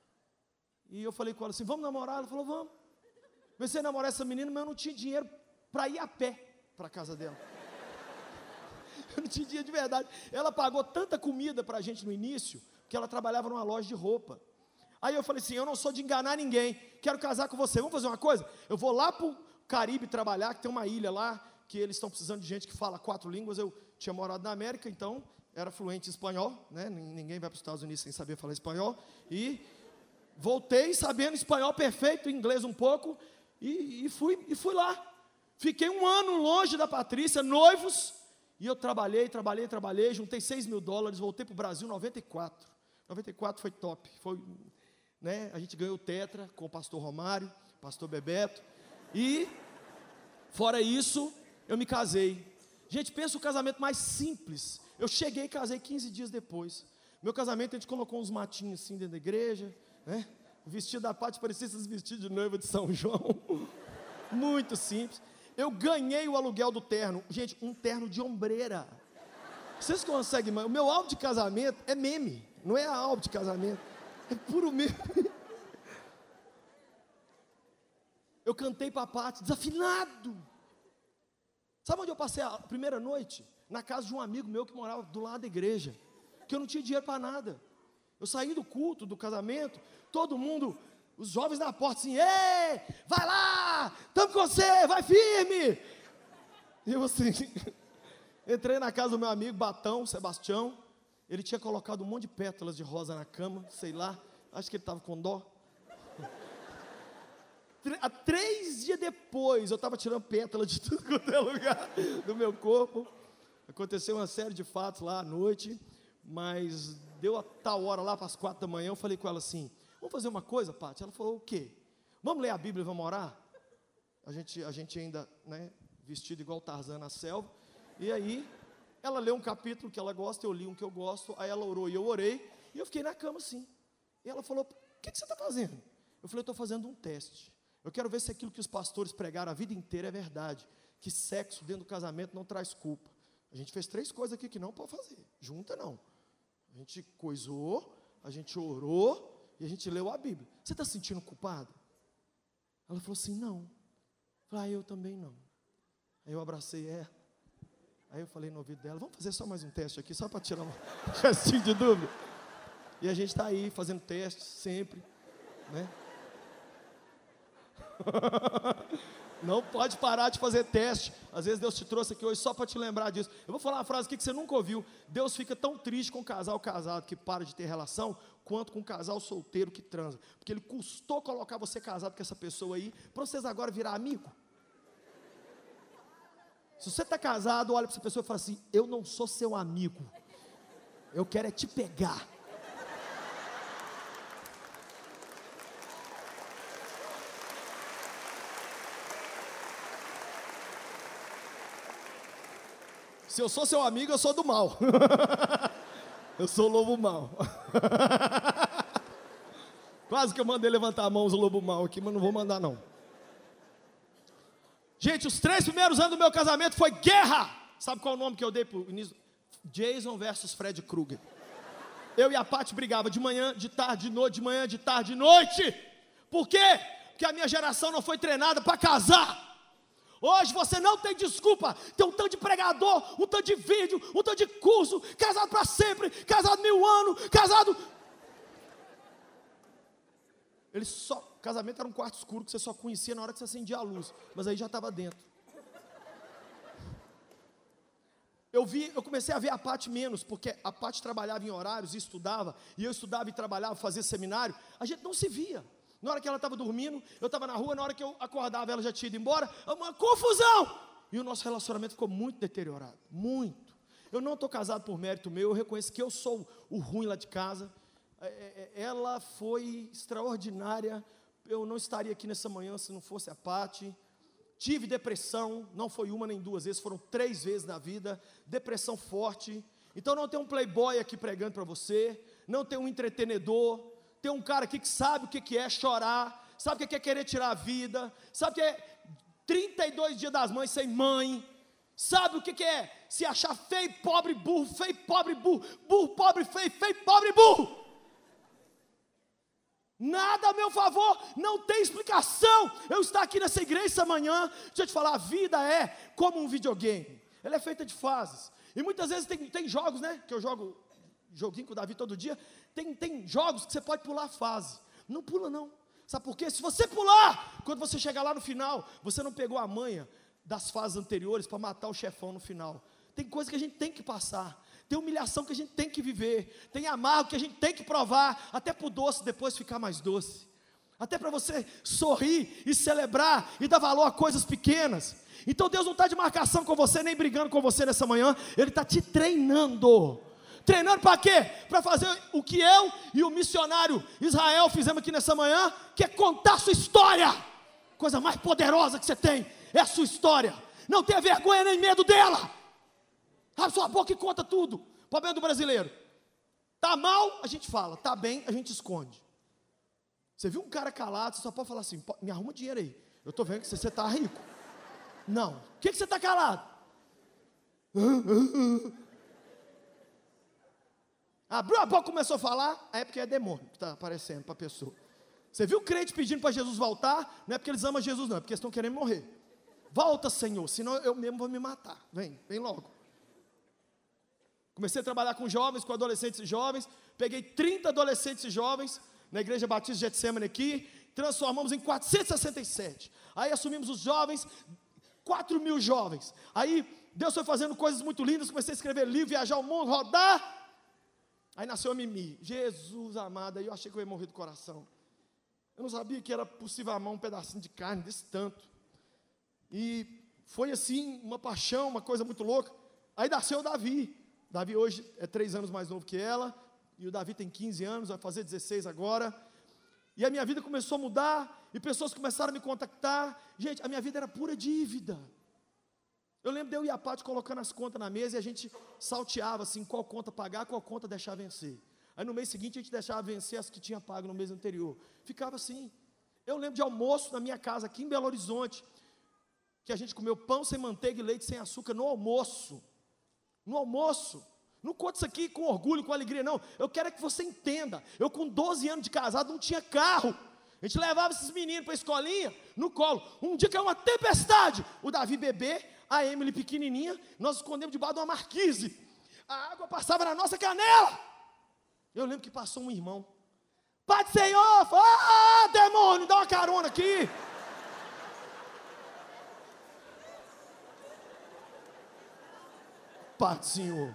E eu falei com ela assim, vamos namorar? Ela falou, vamos. Comecei a namorar essa menina, mas eu não tinha dinheiro para ir a pé para a casa dela. Eu não tinha dinheiro de verdade. Ela pagou tanta comida para a gente no início, porque ela trabalhava numa loja de roupa. Aí eu falei assim, eu não sou de enganar ninguém, quero casar com você, vamos fazer uma coisa? Eu vou lá para o Caribe trabalhar, que tem uma ilha lá, que eles estão precisando de gente que fala 4 línguas, eu tinha morado na América, então era fluente em espanhol, né? Ninguém vai para os Estados Unidos sem saber falar espanhol, e voltei sabendo espanhol perfeito, inglês um pouco, e fui lá, fiquei 1 ano longe da Patrícia, noivos, e eu trabalhei, juntei $6.000, voltei para o Brasil em 94 foi top, foi... Né? A gente ganhou o Tetra com o pastor Romário, pastor Bebeto, e fora isso, eu me casei. Gente, pensa o casamento mais simples. Eu cheguei e casei 15 dias depois. Meu casamento, a gente colocou uns matinhos assim dentro da igreja, né? O vestido da Pátio parecia esses vestidos de noiva de São João. Muito simples. Eu ganhei o aluguel do terno. Gente, um terno de ombreira. Vocês conseguem, o meu álbum de casamento é meme, não é álbum de casamento. É puro meme. Eu cantei para a Pátio, desafinado. Sabe onde eu passei a primeira noite? Na casa de um amigo meu que morava do lado da igreja, que eu não tinha dinheiro para nada. Eu saí do culto, do casamento, todo mundo, os jovens na porta assim, ei, vai lá, estamos com você, vai firme. E eu assim, entrei na casa do meu amigo Batão, Sebastião. Ele tinha colocado um monte de pétalas de rosa na cama, sei lá, acho que ele estava com dó. 3 dias depois, eu estava tirando pétalas de tudo quanto é lugar do meu corpo. Aconteceu uma série de fatos lá à noite, mas deu a tal hora lá para as 4 da manhã, eu falei com ela assim, vamos fazer uma coisa, Paty? Ela falou, o quê? Vamos ler a Bíblia e vamos orar? A gente ainda, né, vestido igual Tarzan na selva, e aí... Ela leu um capítulo que ela gosta, eu li um que eu gosto, aí ela orou e eu orei, e eu fiquei na cama assim. E ela falou, o que você está fazendo? Eu falei, eu estou fazendo um teste. Eu quero ver se aquilo que os pastores pregaram a vida inteira é verdade, que sexo dentro do casamento não traz culpa. A gente fez 3 coisas aqui que não pode fazer, junta não. A gente coisou, a gente orou, e a gente leu a Bíblia. Você está se sentindo culpado? Ela falou assim, não. Eu falei, eu também não. Aí eu abracei ela. Aí eu falei no ouvido dela, vamos fazer só mais um teste aqui, só para tirar um restinho de dúvida. E a gente está aí fazendo testes sempre, né? Não pode parar de fazer teste. Às vezes Deus te trouxe aqui hoje só para te lembrar disso. Eu vou falar uma frase aqui que você nunca ouviu. Deus fica tão triste com o casal casado que para de ter relação, quanto com o casal solteiro que transa. Porque ele custou colocar você casado com essa pessoa aí, para vocês agora virar amigo. Se você está casado, olha para essa pessoa e fala assim, eu não sou seu amigo, eu quero é te pegar. Se eu sou seu amigo, eu sou do mal. Eu sou o lobo mau. Quase que eu mandei levantar a mão os lobo mau aqui, mas não vou mandar não. Gente, os 3 primeiros anos do meu casamento foi guerra. Sabe qual é o nome que eu dei pro início? Jason versus Fred Krueger. Eu e a Paty brigava de manhã, de tarde, de noite, de manhã, de tarde, de noite. Por quê? Porque a minha geração não foi treinada para casar. Hoje você não tem desculpa. Tem um tanto de pregador, um tanto de vídeo, um tanto de curso, casado para sempre, casado 1000 anos, casado... Casamento era um quarto escuro que você só conhecia na hora que você acendia a luz, mas aí já estava dentro. Eu comecei a ver a Paty menos, porque a Paty trabalhava em horários e estudava, e eu estudava e trabalhava, fazia seminário, a gente não se via. Na hora que ela estava dormindo, eu estava na rua, na hora que eu acordava, ela já tinha ido embora, uma confusão! E o nosso relacionamento ficou muito deteriorado, muito. Eu não estou casado por mérito meu, eu reconheço que eu sou o ruim lá de casa. Ela foi extraordinária, eu não estaria aqui nessa manhã se não fosse a Paty. Tive depressão, não foi uma nem 2 vezes, foram 3 vezes na vida, depressão forte. Então não tem um playboy aqui pregando para você, não tem um entretenedor, tem um cara aqui que sabe o que é chorar, sabe o que é querer tirar a vida, sabe o que é 32 dias das mães sem mãe, sabe o que é se achar feio, pobre, burro, burro, pobre, feio, pobre, burro. Nada a meu favor, não tem explicação eu estar aqui nessa igreja essa manhã. Deixa eu te falar, a vida é como um videogame, ela é feita de fases, e muitas vezes tem jogos, né, que eu jogo joguinho com o Davi todo dia, tem jogos que você pode pular a fase, não pula não, sabe por quê? Se você pular, quando você chegar lá no final, você não pegou a manha das fases anteriores para matar o chefão no final. Tem coisa que a gente tem que passar, tem humilhação que a gente tem que viver, tem amargo que a gente tem que provar, até para o doce depois ficar mais doce, até para você sorrir e celebrar e dar valor a coisas pequenas. Então Deus não está de marcação com você, nem brigando com você nessa manhã, Ele está te treinando. Treinando para quê? Para fazer o que eu e o missionário Israel fizemos aqui nessa manhã, que é contar a sua história. Coisa mais poderosa que você tem é a sua história. Não tenha vergonha nem medo dela. Abre sua boca e conta tudo. Problema do brasileiro: está mal, a gente fala; está bem, a gente esconde. Você viu um cara calado, você só pode falar assim: me arruma dinheiro aí, eu estou vendo que você está rico. Não, o que você está calado? Abriu a boca, começou a falar, aí é porque é demônio que está aparecendo para a pessoa. Você viu o crente pedindo para Jesus voltar? Não é porque eles amam Jesus não, é porque eles estão querendo morrer. Volta, Senhor, senão eu mesmo vou me matar. Vem logo. Comecei a trabalhar com jovens, com adolescentes e jovens. Peguei 30 adolescentes e jovens na Igreja Batista de Getsemane aqui, transformamos em 467. Aí assumimos os jovens, 4.000 jovens. Aí Deus foi fazendo coisas muito lindas. Comecei a escrever livro, viajar o mundo, rodar. Aí nasceu a Mimi. Jesus amado, aí eu achei que eu ia morrer do coração. Eu não sabia que era possível amar um pedacinho de carne desse tanto. E foi assim, uma paixão, uma coisa muito louca. Aí nasceu o Davi. Davi hoje é 3 anos mais novo que ela, e o Davi tem 15 anos, vai fazer 16 agora. E a minha vida começou a mudar, e pessoas começaram a me contactar. Gente, a minha vida era pura dívida. Eu lembro de eu e a Paty colocando as contas na mesa, e a gente salteava assim, qual conta pagar, qual conta deixar vencer. Aí no mês seguinte a gente deixava vencer as que tinha pago no mês anterior. Ficava assim. Eu lembro de almoço na minha casa aqui em Belo Horizonte, que a gente comeu pão sem manteiga e leite sem açúcar no almoço. No almoço. Não conta isso aqui com orgulho, com alegria, não. Eu quero é que você entenda. Eu com 12 anos de casado não tinha carro. A gente levava esses meninos para a escolinha no colo. Um dia caiu uma tempestade. O Davi bebê, a Emily pequenininha, nós escondemos debaixo de uma marquise. A água passava na nossa canela. Eu lembro que passou um irmão. Pai do Senhor, demônio, dá uma carona aqui. Pai do Senhor.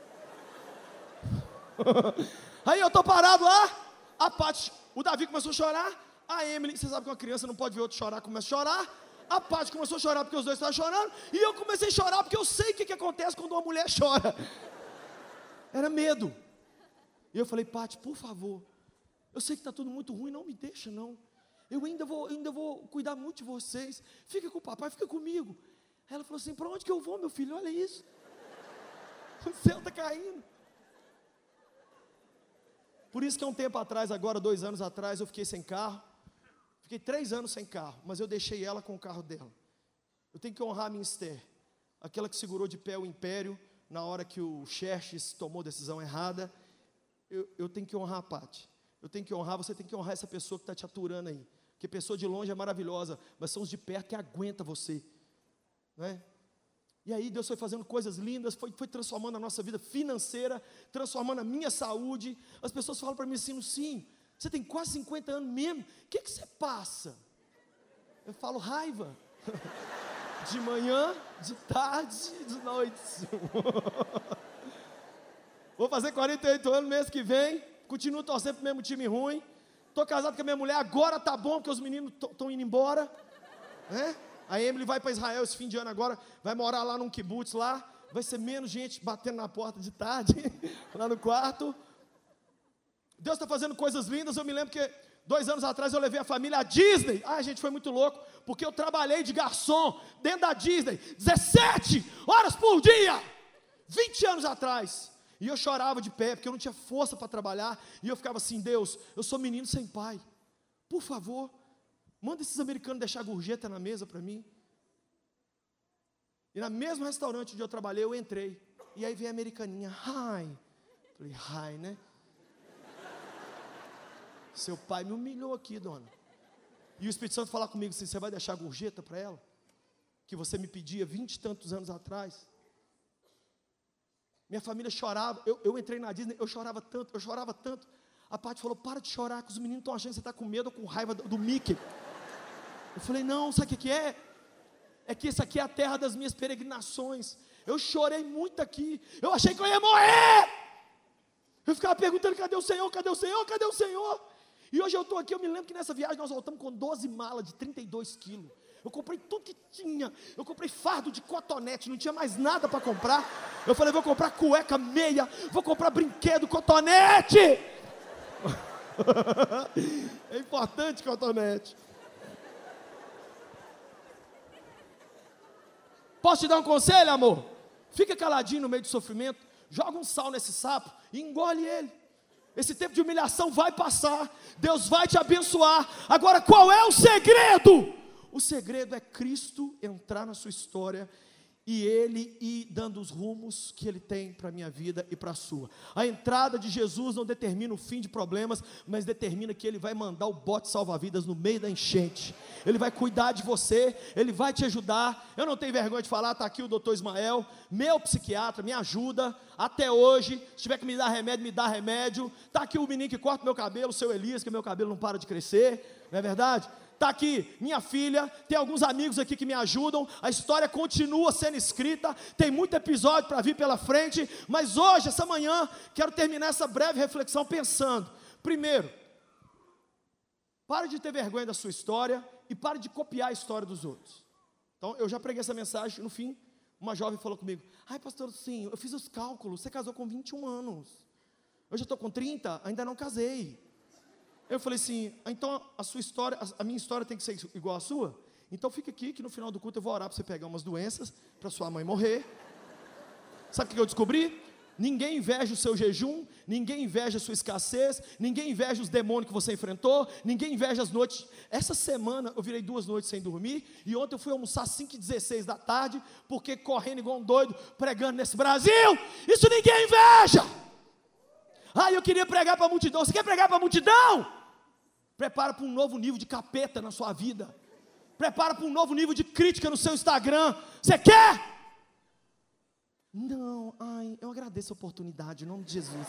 Aí eu estou parado lá, a Paty, o Davi começou a chorar, a Emily, você sabe que uma criança não pode ver outro chorar, começa a chorar. A Paty começou a chorar porque os dois estavam chorando, e eu comecei a chorar porque eu sei o que acontece quando uma mulher chora. Era medo. E eu falei: Paty, por favor, eu sei que está tudo muito ruim, não me deixa não. Eu ainda vou cuidar muito de vocês. Fica com o papai, fica comigo. Aí ela falou assim: para onde que eu vou, meu filho? Olha isso. O céu está caindo. Por isso que há um tempo atrás, agora 2 anos atrás, eu fiquei sem carro. Fiquei 3 anos sem carro, mas eu deixei ela com o carro dela. Eu tenho que honrar a minha Esther, aquela que segurou de pé o império na hora que o Xerxes tomou a decisão errada. Eu tenho que honrar a Pati. Eu tenho que honrar, você tem que honrar essa pessoa que está te aturando aí. Porque pessoa de longe é maravilhosa, mas são os de perto que aguentam você. Não é? E aí Deus foi fazendo coisas lindas, foi transformando a nossa vida financeira, transformando a minha saúde. As pessoas falam para mim assim, sim, você tem quase 50 anos mesmo, o que você passa? Eu falo, raiva. De manhã, de tarde, de noite. Vou fazer 48 anos mês que vem, continuo torcendo para o mesmo time ruim. Estou casado com a minha mulher, agora tá bom, porque os meninos estão indo embora. Né? A Emily vai para Israel esse fim de ano agora, vai morar lá num kibutz lá, vai ser menos gente batendo na porta de tarde, lá no quarto. Deus está fazendo coisas lindas. Eu me lembro que 2 anos atrás eu levei a família à Disney. Gente, foi muito louco, porque eu trabalhei de garçom dentro da Disney, 17 horas por dia, 20 anos atrás. E eu chorava de pé, porque eu não tinha força para trabalhar. E eu ficava assim, Deus, eu sou menino sem pai, por favor, manda esses americanos deixar gorjeta na mesa para mim. E no mesmo restaurante onde eu trabalhei, eu entrei. E aí veio a americaninha, hi. Falei, hi, né? Seu pai me humilhou aqui, dona. E o Espírito Santo falar comigo assim, você vai deixar gorjeta para ela? Que você me pedia 20 e tantos anos atrás. Minha família chorava, eu entrei na Disney, eu chorava tanto. A Paty falou, para de chorar, que os meninos estão achando que você está com medo ou com raiva do Mickey. Eu falei, não, sabe o que é? É que isso aqui é a terra das minhas peregrinações. Eu chorei muito aqui, eu achei que eu ia morrer. Eu ficava perguntando, cadê o Senhor, cadê o Senhor, cadê o Senhor? E hoje eu estou aqui, eu me lembro que nessa viagem nós voltamos com 12 malas de 32 quilos. Eu comprei tudo que tinha. Eu comprei fardo de cotonete, não tinha mais nada para comprar. Eu falei, vou comprar cueca, meia, vou comprar brinquedo, cotonete. É importante cotonete. Posso te dar um conselho, amor? Fica caladinho no meio do sofrimento, joga um sal nesse sapo e engole ele. Esse tempo de humilhação vai passar, Deus vai te abençoar. Agora, qual é o segredo? O segredo é Cristo entrar na sua história e Ele ir dando os rumos que Ele tem para a minha vida e para a sua. A entrada de Jesus não determina o fim de problemas, mas determina que Ele vai mandar o bote salva-vidas no meio da enchente. Ele vai cuidar de você, Ele vai te ajudar. Eu não tenho vergonha de falar, está aqui o doutor Ismael, meu psiquiatra, me ajuda até hoje. Se tiver que me dar remédio, me dá remédio. Está aqui o menino que corta meu cabelo, o seu Elias, que meu cabelo não para de crescer, não é verdade? Está aqui minha filha, tem alguns amigos aqui que me ajudam, a história continua sendo escrita, tem muito episódio para vir pela frente, mas hoje, essa manhã, quero terminar essa breve reflexão pensando, primeiro, pare de ter vergonha da sua história e pare de copiar a história dos outros. Então, eu já preguei essa mensagem, no fim, uma jovem falou comigo, pastor, sim, eu fiz os cálculos, você casou com 21 anos, eu já estou com 30, ainda não casei. Eu falei assim, então a sua história, a minha história tem que ser igual à sua? Então fica aqui que no final do culto eu vou orar para você pegar umas doenças, para sua mãe morrer. Sabe o que eu descobri? Ninguém inveja o seu jejum, ninguém inveja a sua escassez, ninguém inveja os demônios que você enfrentou, ninguém inveja as noites. Essa semana eu virei 2 noites sem dormir, e ontem eu fui almoçar 5h16 da tarde, porque correndo igual um doido, pregando nesse Brasil, isso ninguém inveja. Eu queria pregar para a multidão. Você quer pregar para a multidão? Prepara para um novo nível de capeta na sua vida. Prepara para um novo nível de crítica no seu Instagram. Você quer? Não, eu agradeço a oportunidade, em nome de Jesus.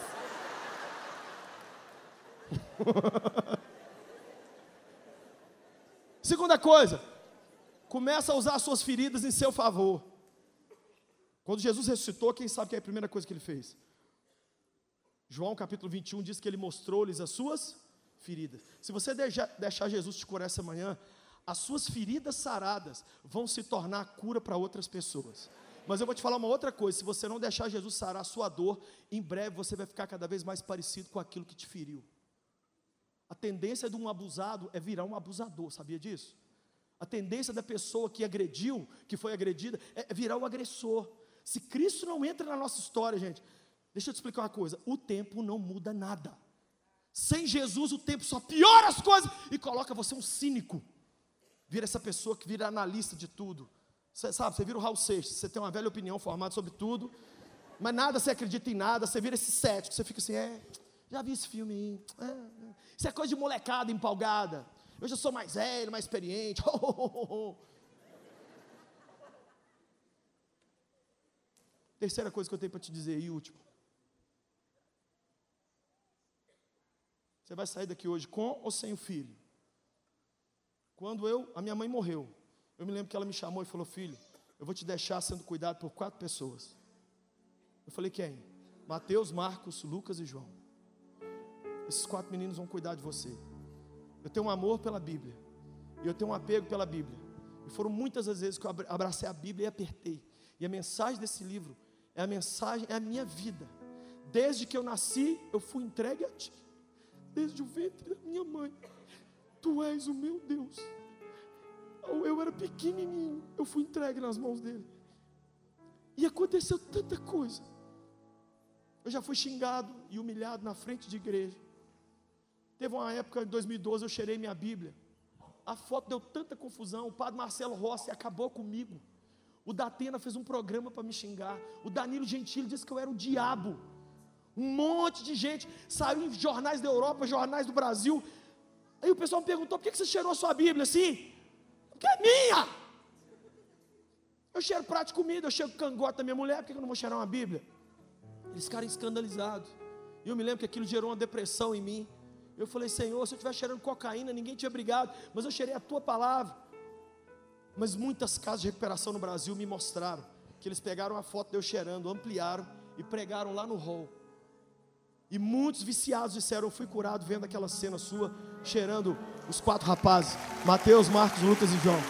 Segunda coisa, começa a usar as suas feridas em seu favor. Quando Jesus ressuscitou, quem sabe que é a primeira coisa que ele fez? João capítulo 21 diz que ele mostrou-lhes as suas feridas. Se você deixar Jesus te curar essa manhã, as suas feridas saradas vão se tornar cura para outras pessoas. Mas eu vou te falar uma outra coisa, se você não deixar Jesus sarar a sua dor, em breve você vai ficar cada vez mais parecido com aquilo que te feriu. A tendência de um abusado é virar um abusador, sabia disso? A tendência da pessoa que agrediu, que foi agredida, é virar o agressor. Se Cristo não entra na nossa história, gente, deixa eu te explicar uma coisa, o tempo não muda nada. Sem Jesus o tempo só piora as coisas e coloca você um cínico. Vira essa pessoa que vira analista de tudo. Você sabe, você vira o Raul Seixas, você tem uma velha opinião formada sobre tudo, mas nada, você acredita em nada, você vira esse cético, você fica assim, já vi esse filme aí, isso é coisa de molecada empolgada, eu já sou mais velho, mais experiente, Terceira coisa que eu tenho para te dizer, e último, você vai sair daqui hoje com ou sem o filho? Quando a minha mãe morreu, eu me lembro que ela me chamou e falou, filho, eu vou te deixar sendo cuidado por 4 pessoas. Eu falei, quem? Mateus, Marcos, Lucas e João. Esses 4 meninos vão cuidar de você. Eu tenho um amor pela Bíblia, e eu tenho um apego pela Bíblia, e foram muitas as vezes que eu abracei a Bíblia e apertei, e a mensagem desse livro, é a minha vida. Desde que eu nasci, eu fui entregue a Ti, desde o ventre da minha mãe, Tu és o meu Deus. Eu era pequenininho, eu fui entregue nas mãos dele, e aconteceu tanta coisa. Eu já fui xingado e humilhado na frente de igreja. Teve uma época, em 2012, eu cheirei minha Bíblia, a foto deu tanta confusão, o padre Marcelo Rossi acabou comigo, o Datena fez um programa para me xingar, o Danilo Gentili disse que eu era o diabo, um monte de gente, saiu em jornais da Europa, jornais do Brasil. Aí o pessoal me perguntou, por que você cheirou a sua Bíblia assim? Porque é minha. Eu cheiro prato de comida, eu cheiro cangote da minha mulher, por que eu não vou cheirar uma Bíblia? Eles ficaram escandalizados, e eu me lembro que aquilo gerou uma depressão em mim. Eu falei, Senhor, se eu estiver cheirando cocaína, ninguém tinha brigado, mas eu cheirei a Tua palavra. Mas muitas casas de recuperação no Brasil me mostraram que eles pegaram a foto de eu cheirando, ampliaram e pregaram lá no hall. E muitos viciados disseram, eu fui curado vendo aquela cena sua, cheirando os 4 rapazes, Mateus, Marcos, Lucas e João.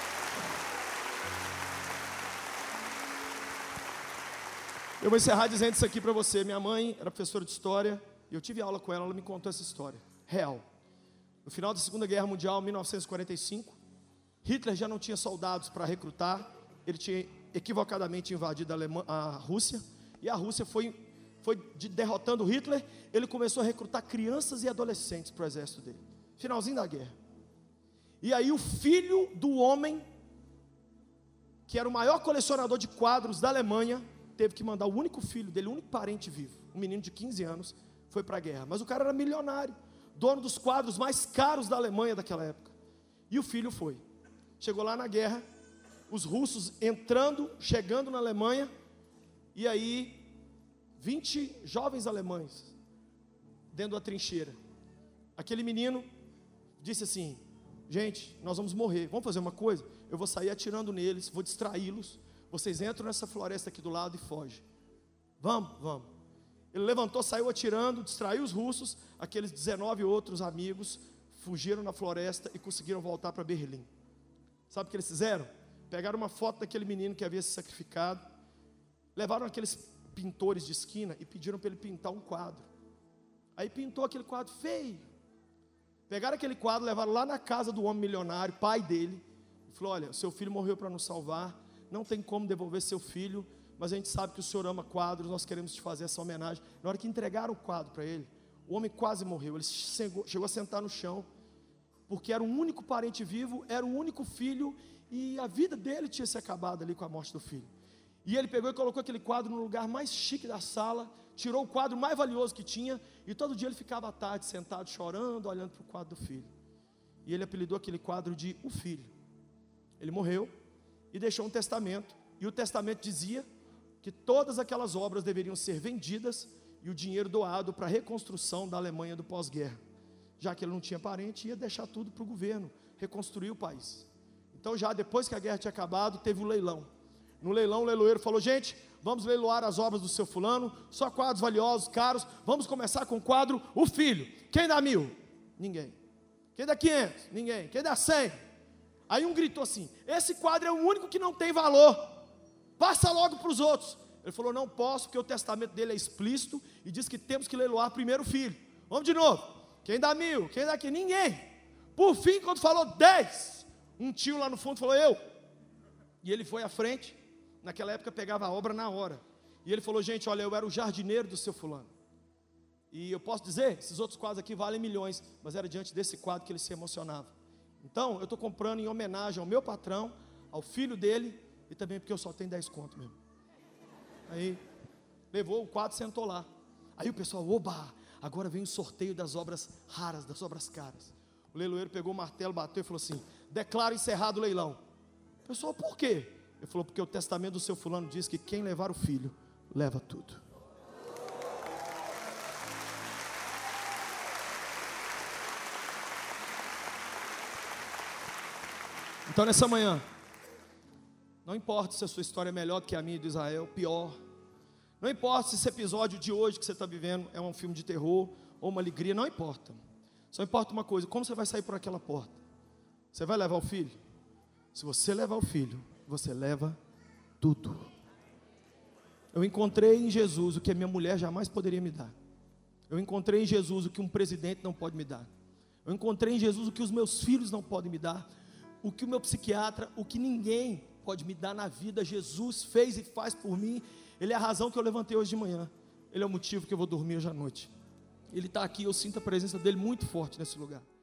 Eu vou encerrar dizendo isso aqui para você. Minha mãe era professora de história, e eu tive aula com ela, ela me contou essa história real. No final da Segunda Guerra Mundial, 1945, Hitler já não tinha soldados para recrutar, ele tinha equivocadamente invadido a Rússia, e a Rússia foi derrotando Hitler, ele começou a recrutar crianças e adolescentes para o exército dele, finalzinho da guerra. E aí o filho do homem, que era o maior colecionador de quadros da Alemanha, teve que mandar o único filho dele, o único parente vivo, um menino de 15 anos, foi para a guerra. Mas o cara era milionário, dono dos quadros mais caros da Alemanha daquela época. E o filho foi. Chegou lá na guerra, os russos chegando na Alemanha, e aí 20 jovens alemães dentro da trincheira. Aquele menino disse assim, gente, nós vamos morrer, vamos fazer uma coisa? Eu vou sair atirando neles, vou distraí-los, vocês entram nessa floresta aqui do lado e fogem. Vamos. Ele levantou, saiu atirando, distraiu os russos, aqueles 19 outros amigos fugiram na floresta e conseguiram voltar para Berlim. Sabe o que eles fizeram? Pegaram uma foto daquele menino que havia se sacrificado, levaram aqueles pintores de esquina e pediram para ele pintar um quadro. Aí pintou aquele quadro feio. Pegaram aquele quadro, levaram lá na casa do homem milionário, pai dele, e falou, olha, seu filho morreu para nos salvar, não tem como devolver seu filho, mas a gente sabe que o senhor ama quadros, nós queremos te fazer essa homenagem. Na hora que entregaram o quadro para ele, o homem quase morreu, ele chegou a sentar no chão, porque era o único parente vivo, era o único filho, e a vida dele tinha se acabado ali com a morte do filho. E ele pegou e colocou aquele quadro no lugar mais chique da sala, tirou o quadro mais valioso que tinha, e todo dia ele ficava à tarde sentado chorando, olhando para o quadro do filho. E ele apelidou aquele quadro de O Filho. Ele morreu e deixou um testamento, e o testamento dizia que todas aquelas obras deveriam ser vendidas e o dinheiro doado para a reconstrução da Alemanha do pós-guerra. Já que ele não tinha parente, ia deixar tudo para o governo reconstruir o país. Então, já depois que a guerra tinha acabado, teve um leilão. No leilão, o leiloeiro falou, gente, vamos leiloar as obras do seu fulano, só quadros valiosos, caros, vamos começar com o quadro O Filho. Quem dá 1.000? Ninguém. Quem dá 500? Ninguém. Quem dá 100? Aí um gritou assim, esse quadro é o único que não tem valor, passa logo para os outros. Ele falou, não posso, porque o testamento dele é explícito, e diz que temos que leiloar primeiro o filho. Vamos de novo, quem dá 1.000? Quem dá aqui? Ninguém. Por fim, quando falou 10, um tio lá no fundo falou, eu. E ele foi à frente, naquela época pegava a obra na hora. E ele falou: gente, olha, eu era o jardineiro do seu fulano. E eu posso dizer, esses outros quadros aqui valem milhões, mas era diante desse quadro que ele se emocionava. Então, eu estou comprando em homenagem ao meu patrão, ao filho dele, e também porque eu só tenho 10 conto mesmo. Aí, levou o quadro e sentou lá. Aí o pessoal, oba, agora vem o sorteio das obras raras, das obras caras. O leiloeiro pegou o martelo, bateu e falou assim: declaro encerrado o leilão. O pessoal, por quê? Ele falou: porque o testamento do seu fulano diz que quem levar o filho, leva tudo. Então nessa manhã, não importa se a sua história é melhor do que a minha de Israel, pior. Não importa se esse episódio de hoje que você está vivendo é um filme de terror ou uma alegria, não importa. Só importa uma coisa: como você vai sair por aquela porta? Você vai levar o filho? Se você levar o filho, você leva tudo. Eu encontrei em Jesus o que a minha mulher jamais poderia me dar. Eu encontrei em Jesus o que um presidente não pode me dar. Eu encontrei em Jesus o que os meus filhos não podem me dar. O que o meu psiquiatra, o que ninguém pode me dar na vida, Jesus fez e faz por mim. Ele é a razão que eu levantei hoje de manhã. Ele é o motivo que eu vou dormir hoje à noite. Ele está aqui, eu sinto a presença dele muito forte nesse lugar.